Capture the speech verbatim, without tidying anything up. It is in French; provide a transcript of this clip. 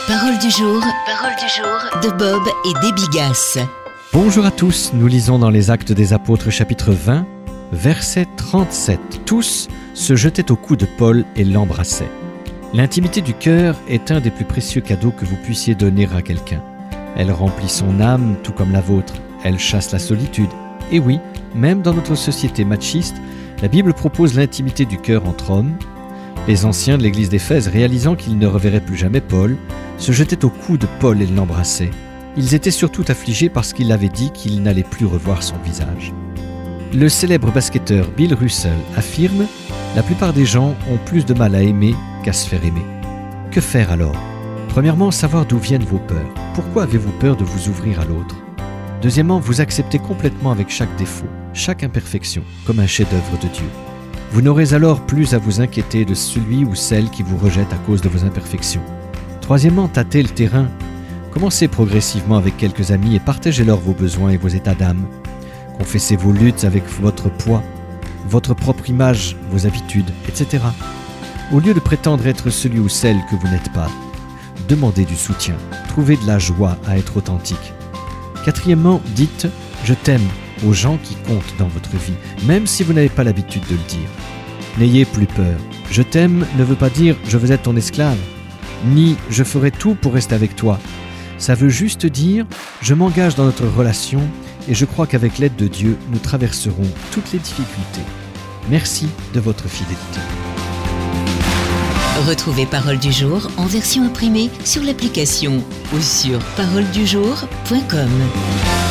Parole du jour, parole du jour de Bob et Debbie Gass. Bonjour à tous, nous lisons dans les Actes des Apôtres chapitre vingt, verset trente-sept. Tous se jetaient au cou de Paul et l'embrassaient. L'intimité du cœur est un des plus précieux cadeaux que vous puissiez donner à quelqu'un. Elle remplit son âme tout comme la vôtre, elle chasse la solitude. Et oui, même dans notre société machiste, la Bible propose l'intimité du cœur entre hommes. Les anciens de l'église d'Éphèse, réalisant qu'ils ne reverraient plus jamais Paul, se jetaient au cou de Paul et l'embrassaient. Ils étaient surtout affligés parce qu'il avait dit qu'il n'allait plus revoir son visage. Le célèbre basketteur Bill Russell affirme « La plupart des gens ont plus de mal à aimer qu'à se faire aimer ». Que faire alors ? Premièrement, savoir d'où viennent vos peurs. Pourquoi avez-vous peur de vous ouvrir à l'autre ? Deuxièmement, vous acceptez complètement avec chaque défaut, chaque imperfection, comme un chef-d'œuvre de Dieu. Vous n'aurez alors plus à vous inquiéter de celui ou celle qui vous rejette à cause de vos imperfections. Troisièmement, tâtez le terrain. Commencez progressivement avec quelques amis et partagez-leur vos besoins et vos états d'âme. Confessez vos luttes avec votre poids, votre propre image, vos habitudes, et cetera. Au lieu de prétendre être celui ou celle que vous n'êtes pas, demandez du soutien, trouvez de la joie à être authentique. Quatrièmement, dites « je t'aime » aux gens qui comptent dans votre vie, même si vous n'avez pas l'habitude de le dire. N'ayez plus peur. « Je t'aime » ne veut pas dire « je veux être ton esclave », ni « je ferai tout pour rester avec toi ». Ça veut juste dire « je m'engage dans notre relation et je crois qu'avec l'aide de Dieu, nous traverserons toutes les difficultés. » Merci de votre fidélité. Retrouvez Parole du jour en version imprimée sur l'application ou sur parole du jour point com.